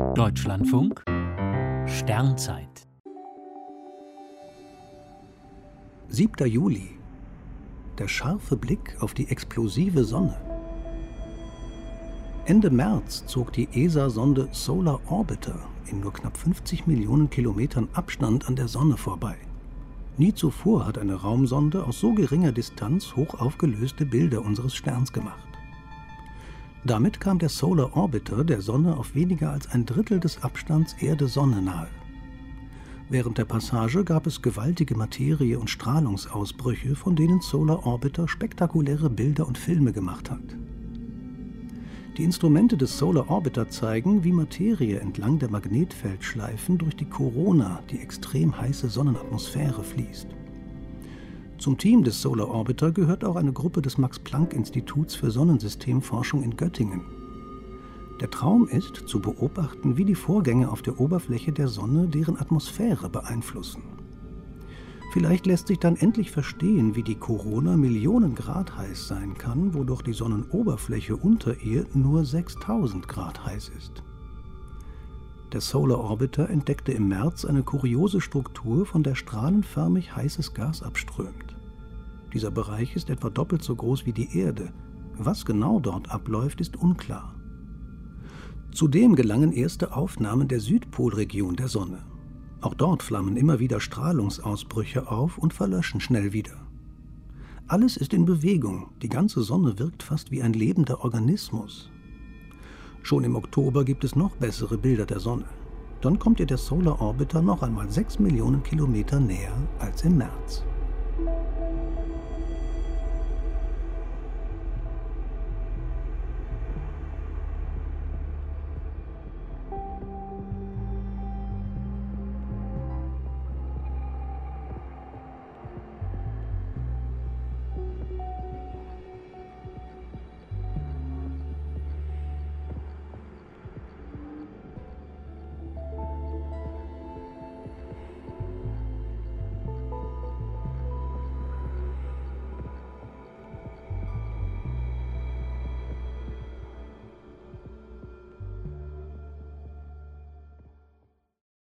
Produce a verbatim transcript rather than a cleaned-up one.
Deutschlandfunk Sternzeit siebter Juli. Der scharfe Blick auf die explosive Sonne. Ende März zog die E S A-Sonde Solar Orbiter in nur knapp fünfzig Millionen Kilometern Abstand an der Sonne vorbei. Nie zuvor hat eine Raumsonde aus so geringer Distanz hochaufgelöste Bilder unseres Sterns gemacht. Damit kam der Solar Orbiter der Sonne auf weniger als ein Drittel des Abstands Erde-Sonne nahe. Während der Passage gab es gewaltige Materie- und Strahlungsausbrüche, von denen Solar Orbiter spektakuläre Bilder und Filme gemacht hat. Die Instrumente des Solar Orbiter zeigen, wie Materie entlang der Magnetfeldschleifen durch die Korona, die extrem heiße Sonnenatmosphäre, fließt. Zum Team des Solar Orbiter gehört auch eine Gruppe des Max-Planck-Instituts für Sonnensystemforschung in Göttingen. Der Traum ist, zu beobachten, wie die Vorgänge auf der Oberfläche der Sonne deren Atmosphäre beeinflussen. Vielleicht lässt sich dann endlich verstehen, wie die Korona Millionen Grad heiß sein kann, wodurch die Sonnenoberfläche unter ihr nur sechstausend Grad heiß ist. Der Solar Orbiter entdeckte im März eine kuriose Struktur, von der strahlenförmig heißes Gas abströmt. Dieser Bereich ist etwa doppelt so groß wie die Erde. Was genau dort abläuft, ist unklar. Zudem gelangen erste Aufnahmen der Südpolregion der Sonne. Auch dort flammen immer wieder Strahlungsausbrüche auf und verlöschen schnell wieder. Alles ist in Bewegung, die ganze Sonne wirkt fast wie ein lebender Organismus. Schon im Oktober gibt es noch bessere Bilder der Sonne. Dann kommt ihr der Solar Orbiter noch einmal sechs Millionen Kilometer näher als im März.